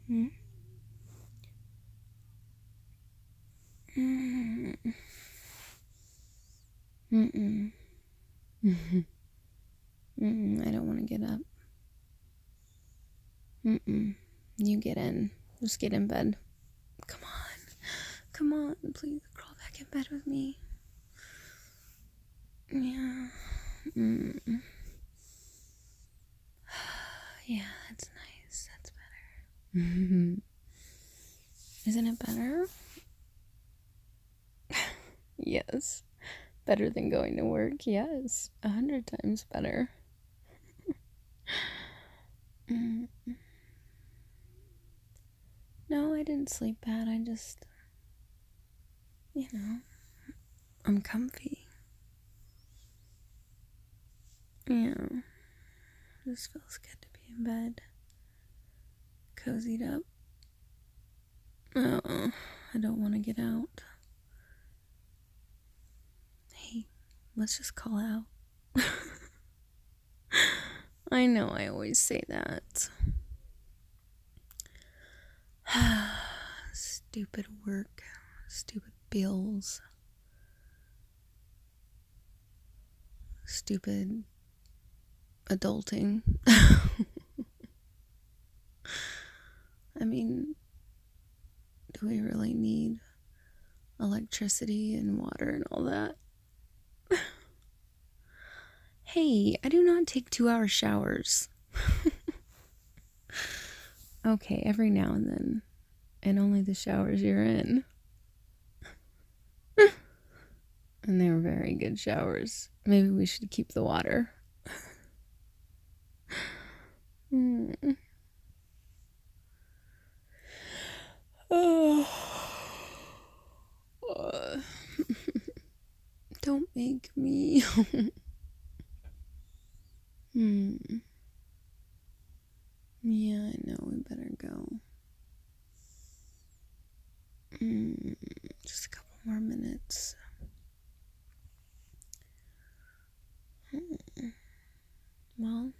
Mm. Mm. Mm-mm. Mm-mm. I don't want to get up. Mm-mm. You get in. Just get in bed. Come on. Come on. Please crawl back in bed with me. Yeah. Mm. Yeah, that's nice. That's better. Isn't it better? Yes. Better than going to work? Yes. 100 times better. Mm. No, I didn't sleep bad. I just, I'm comfy. Yeah. Just feels good to be in bed. Cozied up. Oh, I don't want to get out. Hey, let's just call out. I know I always say that. Stupid work. Stupid bills. Stupid adulting. I mean, do we really need electricity and water and all that? Hey, I do not take 2-hour showers. Okay, every now and then. And only the showers you're in. And they were very good showers. Maybe we should keep the water. Oh. Don't make me. Yeah, I know. We better go. Just a couple more minutes. Well,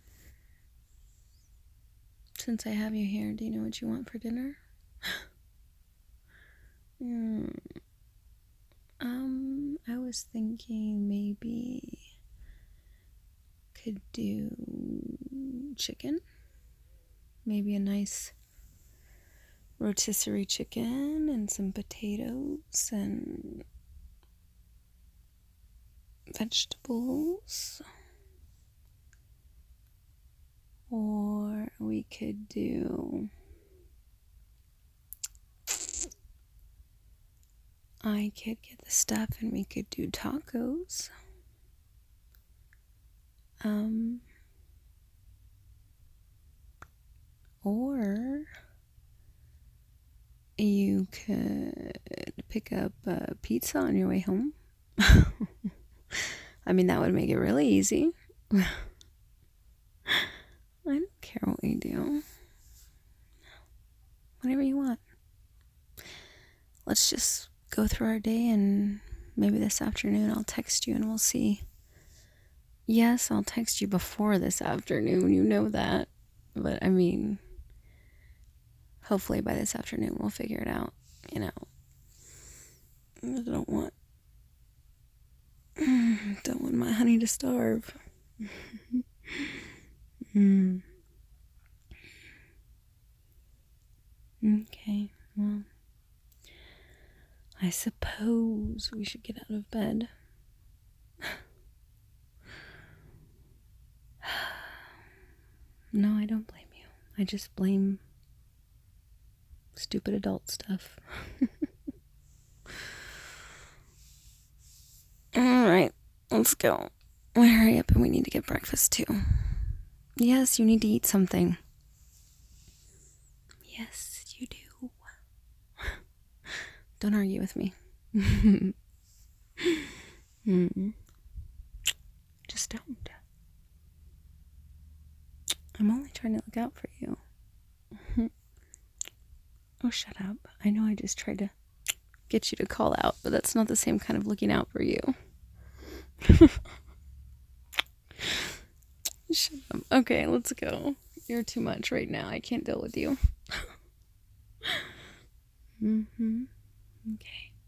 since I have you here, do you know what you want for dinner? I was thinking maybe could do chicken. Maybe a nice rotisserie chicken and some potatoes and vegetables. Or we could do... I could get the stuff and we could do tacos. Or you could pick up a pizza on your way home. I mean, that would make it really easy. I don't care what we do. Whatever you want. Let's just go through our day, and maybe this afternoon I'll text you and we'll see. Yes, I'll text you before this afternoon. You know that. But I mean, hopefully by this afternoon we'll figure it out. I don't want my honey to starve. Okay, well, I suppose we should get out of bed. No, I don't blame you. I just blame stupid adult stuff. Alright, let's go. Hurry up, and we need to get breakfast too. Yes, you need to eat something. Yes, you do. Don't argue with me. Just don't. I'm only trying to look out for you. Oh, shut up. I know I just tried to get you to call out, but that's not the same kind of looking out for you. Shut up. Okay, let's go. You're too much right now. I can't deal with you. Mm-hmm. Okay.